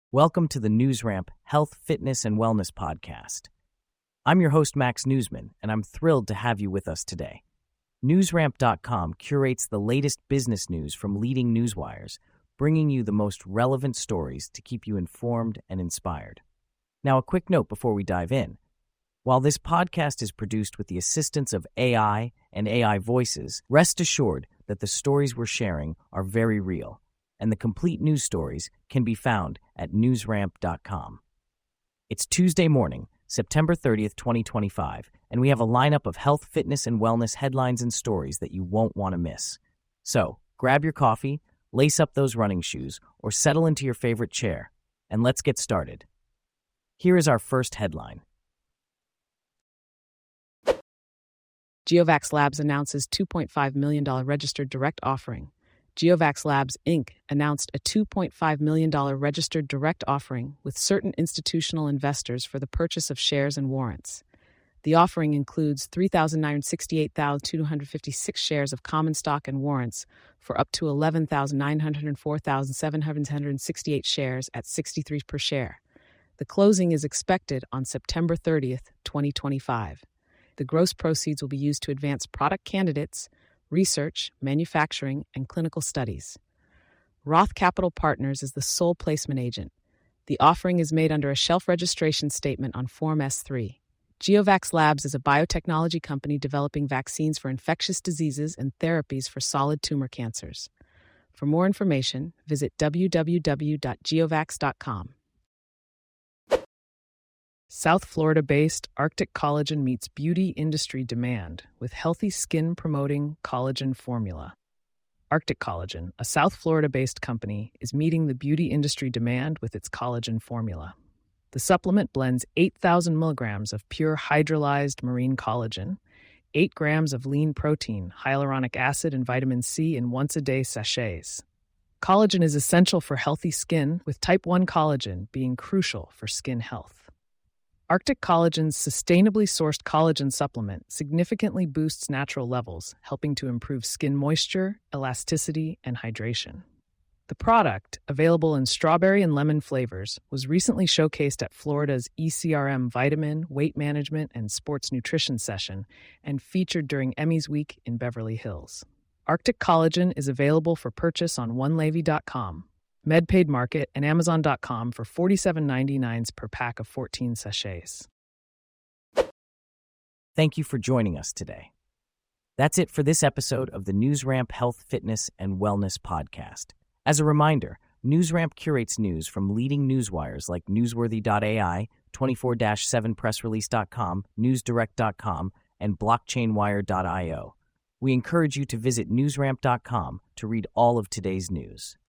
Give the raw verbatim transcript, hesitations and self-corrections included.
Welcome to the NewsRamp Health, Fitness, and Wellness Podcast. I'm your host, Max Newsman, and I'm thrilled to have you with us today. NewsRamp dot com curates the latest business news from leading newswires, bringing you the most relevant stories to keep you informed and inspired. Now, a quick note before we dive in. While this podcast is produced with the assistance of A I and A I voices, rest assured that the stories we're sharing are very real, and the complete news stories can be found at NewsRamp dot com. It's Tuesday morning, September thirtieth, twenty twenty-five, and we have a lineup of health, fitness, and wellness headlines and stories that you won't want to miss. So, grab your coffee, lace up those running shoes, or settle into your favorite chair, and let's get started. Here is our first headline. GeoVax Labs announces two point five million dollars registered direct offering. GeoVax Labs, Incorporated announced a two point five million dollars registered direct offering with certain institutional investors for the purchase of shares and warrants. The offering includes three thousand nine hundred sixty-eight thousand two hundred fifty-six shares of common stock and warrants for up to eleven thousand nine hundred four thousand seven hundred sixty-eight shares at sixty-three per share. The closing is expected on September thirtieth, twenty twenty-five. The gross proceeds will be used to advance product candidates, research, manufacturing, and clinical studies. Roth Capital Partners is the sole placement agent. The offering is made under a shelf registration statement on Form S three. GeoVax Labs is a biotechnology company developing vaccines for infectious diseases and therapies for solid tumor cancers. For more information, visit w w w dot geovax dot com. South Florida-based Arctic Collagen meets beauty industry demand with healthy skin-promoting collagen formula. Arctic Collagen, a South Florida-based company, is meeting the beauty industry demand with its collagen formula. The supplement blends eight thousand milligrams of pure hydrolyzed marine collagen, eight grams of lean protein, hyaluronic acid, and vitamin C in once-a-day sachets. Collagen is essential for healthy skin, with type one collagen being crucial for skin health. Arctic Collagen's sustainably sourced collagen supplement significantly boosts natural levels, helping to improve skin moisture, elasticity, and hydration. The product, available in strawberry and lemon flavors, was recently showcased at Florida's E C R M Vitamin, Weight Management, and Sports Nutrition session and featured during Emmys Week in Beverly Hills. Arctic Collagen is available for purchase on one levy dot com. MedPaid Market, and Amazon dot com for forty-seven ninety-nine per pack of fourteen sachets. Thank you for joining us today. That's it for this episode of the NewsRamp Health, Fitness, and Wellness Podcast. As a reminder, NewsRamp curates news from leading newswires like Newsworthy dot A I, twenty-four seven press release dot com, Newsdirect dot com, and blockchainwire dot io. We encourage you to visit NewsRamp dot com to read all of today's news.